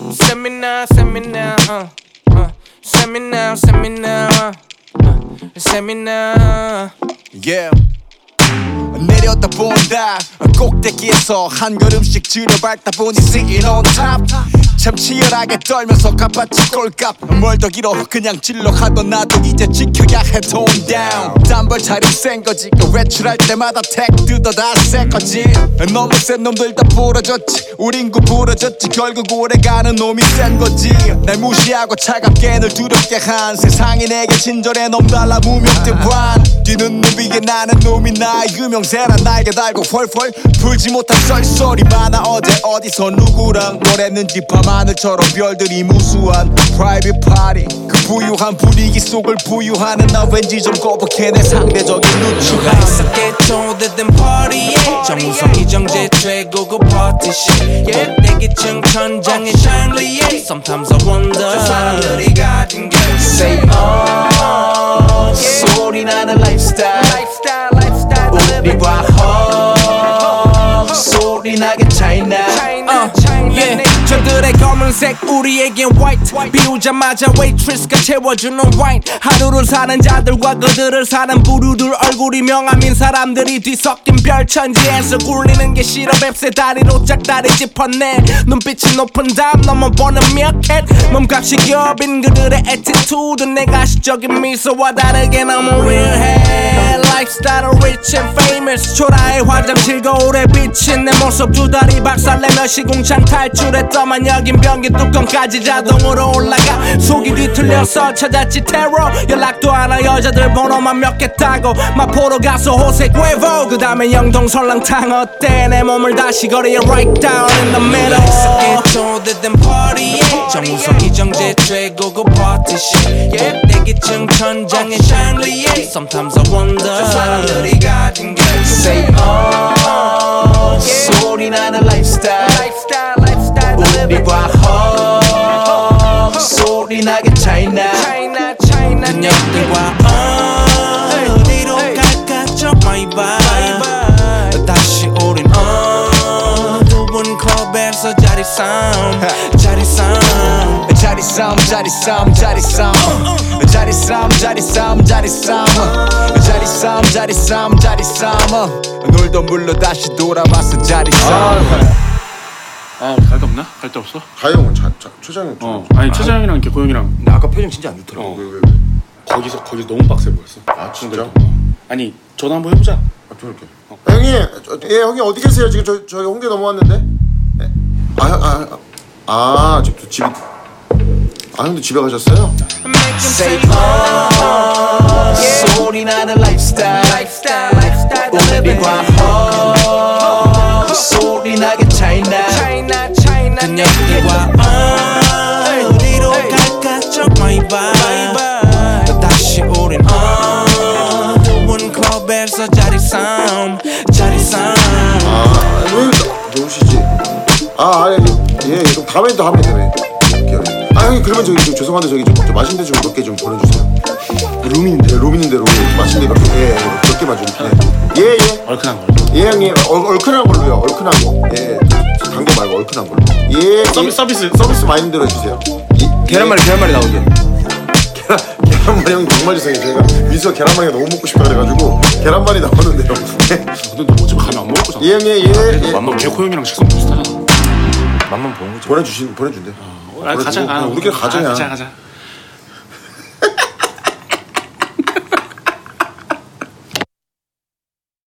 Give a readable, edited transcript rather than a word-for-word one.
Send me now, send me now, send me now, send me now, send me now. Yeah. 내렸다 본다 꼭대기에서 한 걸음씩 줄여밟다 보니 singing on top 참 치열하게 떨면서 갚았지 꼴값 뭘 더 길어 그냥 질러 하던 나도 이제 지켜야 해 tone down 딴벌 차림 센 거지 그 외출할 때마다 택 뜯어 다 새 거지 너무 센 놈들 다 부러졌지 우린 구부러졌지 결국 오래가는 놈이 센 거지 날 무시하고 차갑게 널 두렵게 한 세상이 내게 친절해 놈 달라 무명대환 뛰는 놈 위에 나는 놈이 나의 유명세라 날개 달고 펄펄 풀지 못한 썰소리 많아 어제 어디서 누구랑 뭘 했는지 밤하늘처럼 별들이 무수한 private party 그 부유한 분위기 속을 부유하는 나 왠지 좀 거북해 내 상대적인 누추가 있었겠죠 어디든 party에 정우성 이정재 최고급 party shit 꼭대기층 천장의 샹리에 Sometimes I wonder 저 사람들이 가진 게 Say 소리 나는 lifestyle 우리와 소리 나게 China yeah. 저들의 검은색 우리에겐 white 비우자마자 waitress가 채워주는 wine 하루를 사는 자들과 그들을 사는 부류들 얼굴이 명함인 사람들이 뒤섞인 별천지에서 굴리는 게 싫어 뱁새 다리로 짝다리 짚었네 눈빛이 높은 담 넘어보는 미어캣 몸값이 겹인 그들의 attitude 내 가시적인 미소와 다르게 너무 real해 lifestyle rich and famous 초라해 화장실 거울에 비친 내 모습 두 다리 박살내며 시궁창 탈출했더만 여긴 변기 뚜껑까지 자동으로 올라가 속이 뒤틀려서 찾았지 테러 연락도 안 와 여자들 번호만 몇 개 따고 마포로 가서 호세 괴보 그 다음에 영동 설렁탕 어때 내 몸을 다시 거리에 right down in the middle 있었겠죠 어디든 party에 정우성 이정재 최고급 party shit 꼭대기층 천장의 샹리에 Sometimes I wonder 저 사람들이 가진 게 Say 소리 나는 lifestyle 우리와 소리 나게 China 그녀들과 어디로 갈까 저 my vibe 다시 우린 두 분 클럽에서 자리 싸움 놀던 물로 다시 돌아왔어 자리 싸움 갈 데 없나? 갈 데 없어? 가영은 최장형 아니 최장형이랑 이렇게 고영이랑 근데 아까 표정 진짜 안 좋더라고 왜? 거기서 너무 빡세 보였어. 아 진짜? 아니 전화 한번 해보자. 전화할게. 형님 어디 계세요? 지금 저기 홍대 넘어왔는데. 네. 지금 집이 형도 집에 가셨어요? Say 소리 나는 lifestyle 우리와 소리 나게 China 그녀들과 어디로 갈까 저 my vibe 다시 우린 두 분 클럽에서 자리 싸움 왜 좋으시지? 예 그럼 다음에 또 하면 되네. 형님 그러면 저기 좀 죄송한데 저기 좀 맛있는 데 좀 몇 개 좀 보내주세요. 룸인데 맛있는 데 몇 개만 좀. 예. 얼큰한 거. 예 형님 얼큰한 걸로요. 얼큰한 거. 예. 단 거 말고 얼큰한 걸로. 예. 서비스 많이 들어주세요. 계란말이 나오게. 계란말이 형님 정말 죄송해요. 제가 미수가 계란말이가 너무 먹고 싶다 그래가지고 계란말이 나오는데요. 근데 너 어차피 가면 안 먹을 거잖아. 예 형님 예. 맘만 개코 형이랑 식성 비슷하잖아. 맘만 보는 거지. 보내준대. 가자. 우리끼리 가자. 가자.